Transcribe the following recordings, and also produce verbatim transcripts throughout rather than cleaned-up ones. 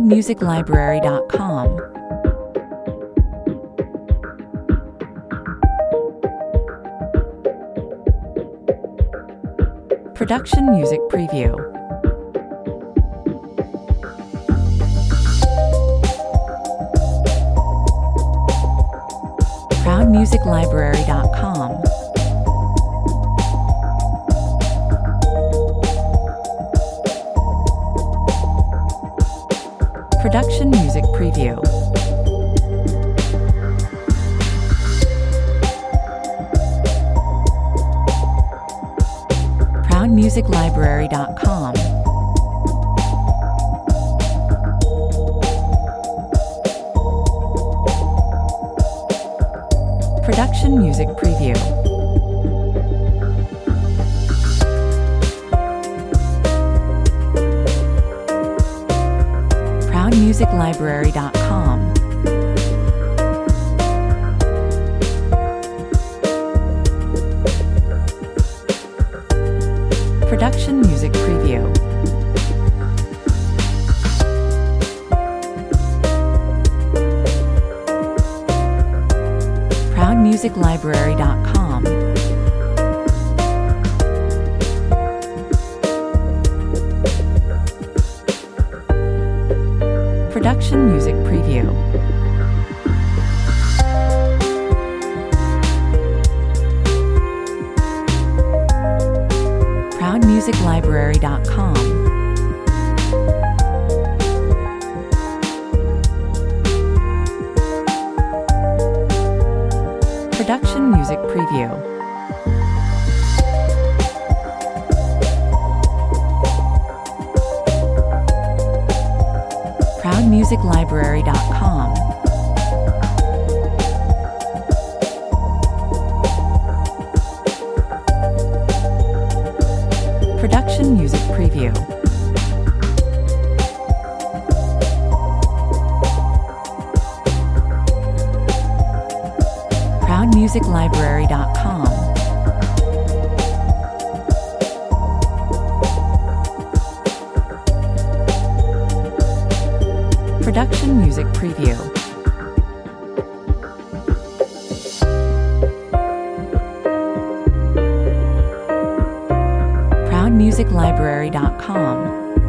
music library dot com. Production Music Preview. proud music library dot com. Production Music Preview. proud music library dot com. Production Music Preview. proud music library dot com. Production Music Preview. proud music library dot com. Production Music Preview. proud music library dot com. Production Music Preview. proud music library dot com. Production Music Preview. proud music library dot com. Production Music Preview. proud music library dot com.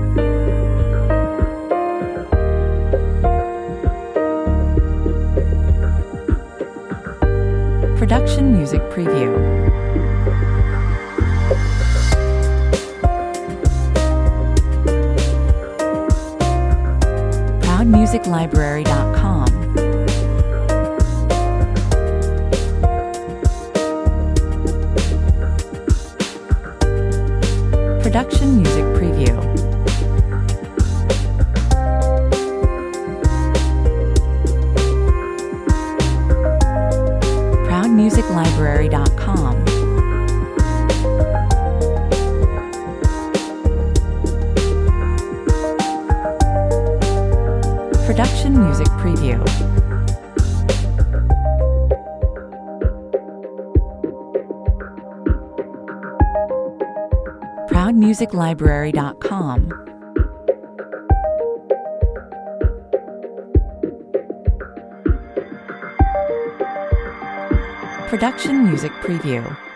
Production Music Preview. proud music library dot com. Production Music Preview. proud music library dot com. Production Music Preview. proud music library dot com. Production Music Preview.